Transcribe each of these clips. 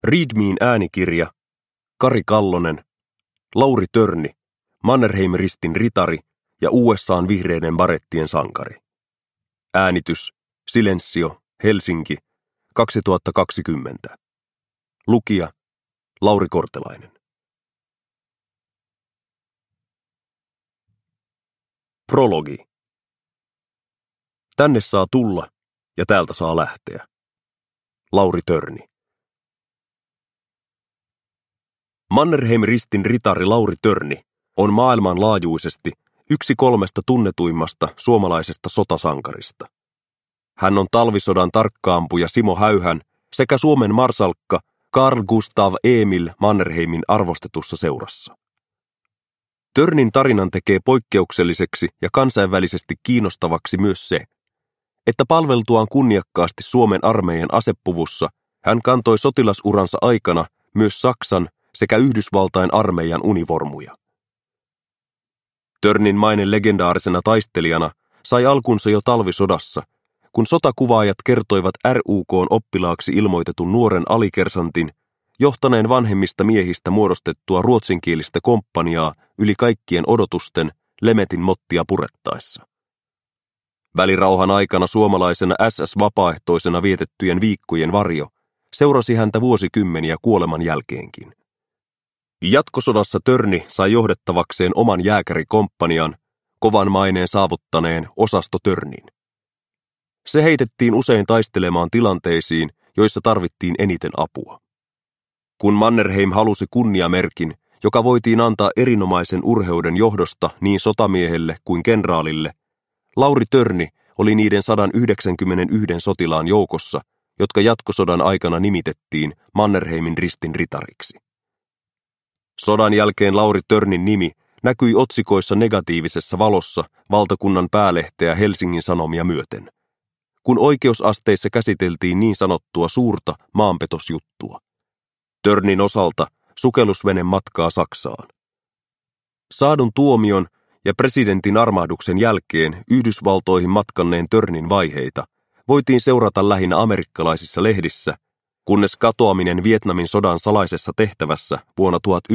Readmeen äänikirja, Kari Kallonen, Lauri Törni, Mannerheim-ristin ritari ja USA:n vihreiden barettien sankari. Äänitys, Silensio, Helsinki, 2020. Lukija, Lauri Kortelainen. Prologi. Tänne saa tulla ja täältä saa lähteä. Lauri Törni. Mannerheim-ristin ritari Lauri Törni on maailmanlaajuisesti yksi 3 tunnetuimmasta suomalaisesta sotasankarista. Hän on talvisodan tarkkaampuja Simo Häyhän sekä Suomen marsalkka Carl Gustav Emil Mannerheimin arvostetussa seurassa. Törnin tarinan tekee poikkeukselliseksi ja kansainvälisesti kiinnostavaksi myös se, että palveltuaan kunniakkaasti Suomen armeijan asepuvussa hän kantoi sotilasuransa aikana myös Saksan sekä Yhdysvaltain armeijan univormuja. Törnin maine legendaarisena taistelijana sai alkunsa jo talvisodassa, kun sotakuvaajat kertoivat RUK:n oppilaaksi ilmoitetun nuoren alikersantin johtaneen vanhemmista miehistä muodostettua ruotsinkielistä komppaniaa yli kaikkien odotusten Lemetin mottia purettaessa. Välirauhan aikana suomalaisena SS-vapaaehtoisena vietettyjen viikkojen varjo seurasi häntä vuosikymmeniä kuoleman jälkeenkin. Jatkosodassa Törni sai johdettavakseen oman jääkärikomppanian, kovan maineen saavuttaneen osasto Törnin. Se heitettiin usein taistelemaan tilanteisiin, joissa tarvittiin eniten apua. Kun Mannerheim halusi kunniamerkin, joka voitiin antaa erinomaisen urheuden johdosta niin sotamiehelle kuin kenraalille, Lauri Törni oli niiden 191 sotilaan joukossa, jotka jatkosodan aikana nimitettiin Mannerheimin ristin ritariksi. Sodan jälkeen Lauri Törnin nimi näkyi otsikoissa negatiivisessa valossa valtakunnan päälehteä Helsingin Sanomia myöten, kun oikeusasteissa käsiteltiin niin sanottua suurta maanpetosjuttua. Törnin osalta sukellusvene matkaa Saksaan. Saadun tuomion ja presidentin armahduksen jälkeen Yhdysvaltoihin matkanneen Törnin vaiheita voitiin seurata lähinnä amerikkalaisissa lehdissä, kunnes katoaminen Vietnamin sodan salaisessa tehtävässä vuonna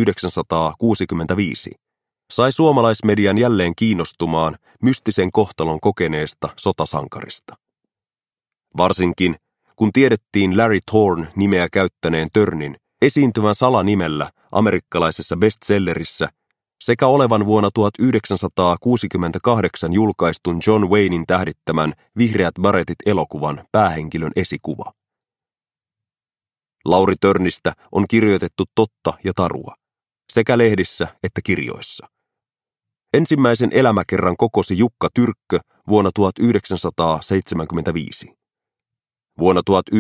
1965 sai suomalaismedian jälleen kiinnostumaan mystisen kohtalon kokeneesta sotasankarista. Varsinkin, kun tiedettiin Larry Thorne nimeä käyttäneen Törnin esiintyvän salanimellä amerikkalaisessa bestsellerissä sekä olevan vuonna 1968 julkaistun John Waynen tähdittämän Vihreät baretit-elokuvan päähenkilön esikuva. Lauri Törnistä on kirjoitettu totta ja tarua, sekä lehdissä että kirjoissa. Ensimmäisen elämäkerran kokosi Jukka Tyrkkö vuonna 1975. Vuonna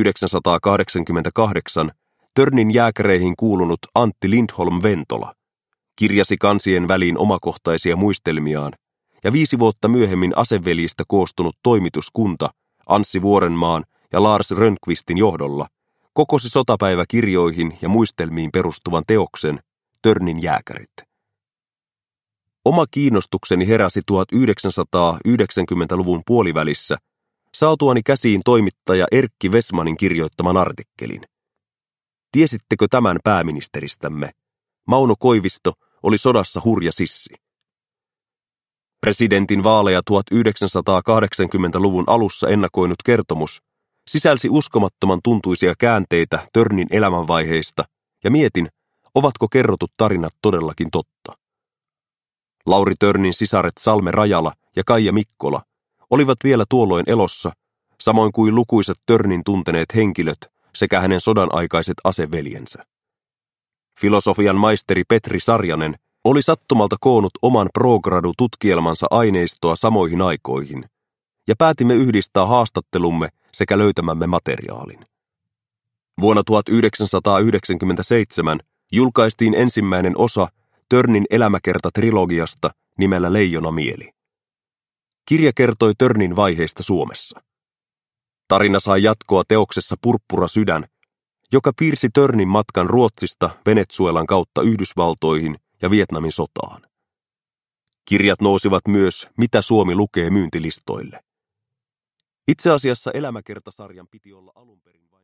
1988 Törnin jääkäreihin kuulunut Antti Lindholm-Ventola kirjasi kansien väliin omakohtaisia muistelmiaan, ja 5 vuotta myöhemmin aseveljistä koostunut toimituskunta Anssi Vuorenmaan ja Lars Rönnqvistin johdolla kokosi sotapäiväkirjoihin ja muistelmiin perustuvan teoksen Törnin jääkärit. Oma kiinnostukseni heräsi 1990-luvun puolivälissä saatuani käsiin toimittaja Erkki Wessmanin kirjoittaman artikkelin. Tiesittekö tämän pääministeristämme? Mauno Koivisto oli sodassa hurja sissi. Presidentin vaaleja 1980-luvun alussa ennakoinut kertomus sisälsi uskomattoman tuntuisia käänteitä Törnin elämänvaiheista, ja mietin, ovatko kerrotut tarinat todellakin totta. Lauri Törnin sisaret Salme Rajala ja Kaija Mikkola olivat vielä tuolloin elossa, samoin kuin lukuisat Törnin tunteneet henkilöt sekä hänen sodan aikaiset aseveljensä. Filosofian maisteri Petri Sarjanen oli sattumalta koonnut oman pro-gradu-tutkielmansa aineistoa samoihin aikoihin, ja päätimme yhdistää haastattelumme sekä löytämämme materiaalin. Vuonna 1997 julkaistiin ensimmäinen osa Törnin elämäkerta-trilogiasta nimellä Leijona mieli. Kirja kertoi Törnin vaiheista Suomessa. Tarina sai jatkoa teoksessa Purppura sydän, joka piirsi Törnin matkan Ruotsista Venezuelan kautta Yhdysvaltoihin ja Vietnamin sotaan. Kirjat nousivat myös Mitä Suomi lukee -myyntilistoille. Itse asiassa elämäkertasarjan piti olla alun perin